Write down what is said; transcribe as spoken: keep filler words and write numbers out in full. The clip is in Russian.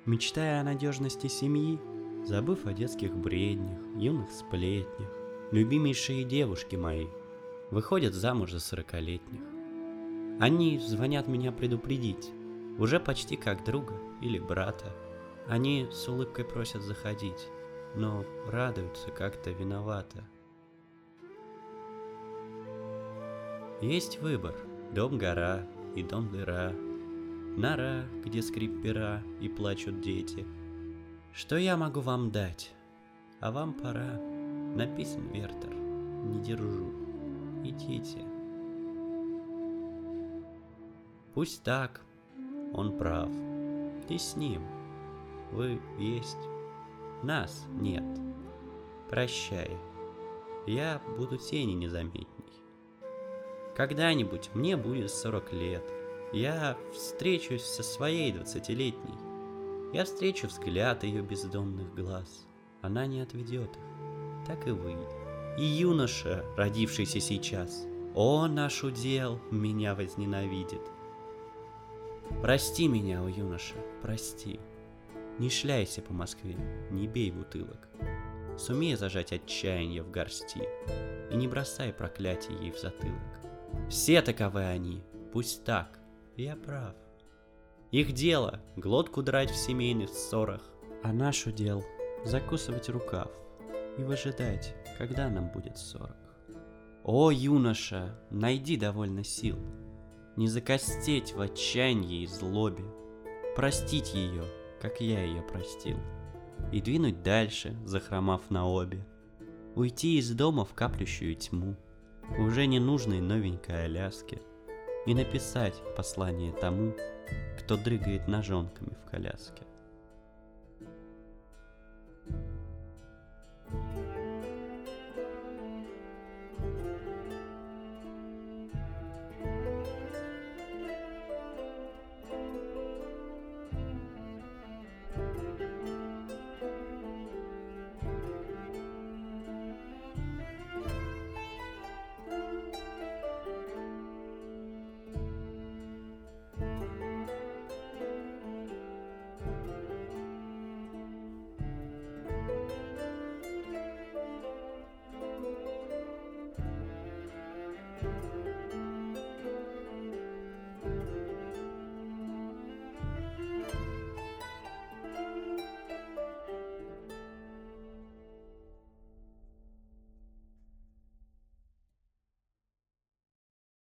Мечтая о надежности семьи, забыв о детских бреднях, юных сплетнях, любимейшие девушки мои выходят замуж за сорокалетних. Они звонят меня предупредить, уже почти как друга или брата. Они с улыбкой просят заходить, но радуются как-то виновато. Есть выбор: дом-гора и дом-дыра, нора, где скрип пера и плачут дети. Что я могу вам дать? А вам пора. Написан Вертер, не держу. Идите. Пусть так, он прав. Ты с ним. Вы есть. Нас нет. Прощай. Я буду тени незаметней. Когда-нибудь мне будет сорок лет. Я встречусь со своей двадцатилетней. Я встречу взгляд ее бездонных глаз. Она не отведет их. Так и вы. И юноша, родившийся сейчас, о, наш удел, меня возненавидит. Прости меня, о юноша, прости. Не шляйся по Москве, не бей бутылок. Сумей зажать отчаяние в горсти и не бросай проклятий ей в затылок. Все таковы они, пусть так, я прав. Их дело — глотку драть в семейных ссорах, а наш удел — закусывать рукав и выжидать, когда нам будет сорок. О, юноша, найди довольно сил, не закостеть в отчаянии и злобе, простить ее, как я ее простил, и двинуть дальше, захромав на обе, уйти из дома в каплющую тьму, уже ненужной новенькой Аляске, и написать послание тому, кто дрыгает ножонками в коляске.